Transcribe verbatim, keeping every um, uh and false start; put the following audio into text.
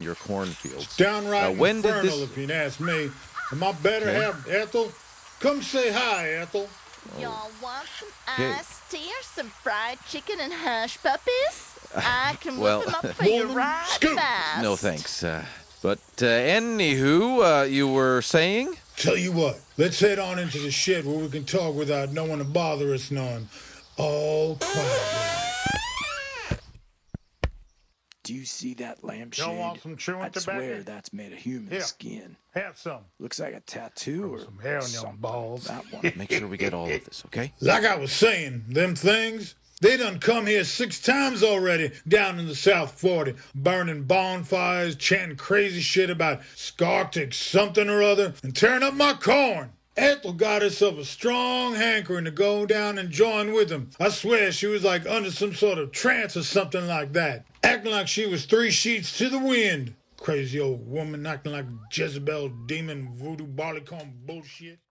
your cornfields. Downright uh, when infernal, did this... if you'd ask me. And my better okay. half, Ethel, come say hi, Ethel. Oh. Y'all want some okay. iced tea or some fried chicken and hush puppies? I can well, whip them up for you right scoop. fast. No thanks. Uh, but uh, anywho, uh, you were saying? Tell you what, let's head on into the shed where we can talk without no one to bother us none. All quiet. Do you see that lampshade? Y'all want some chewing I tobacco? swear that's made of human Here. skin. Have some. Looks like a tattoo or some hair on your something. balls. That one. Make sure we get all of this, okay? Like I was saying, them things, they done come here six times already down in the South forty, burning bonfires, chanting crazy shit about Scarctic something or other, and tearing up my corn. Ethel got herself a strong hankering to go down and join with them. I swear she was like under some sort of trance or something like that, acting like she was three sheets to the wind. Crazy old woman acting like Jezebel demon voodoo barleycorn bullshit.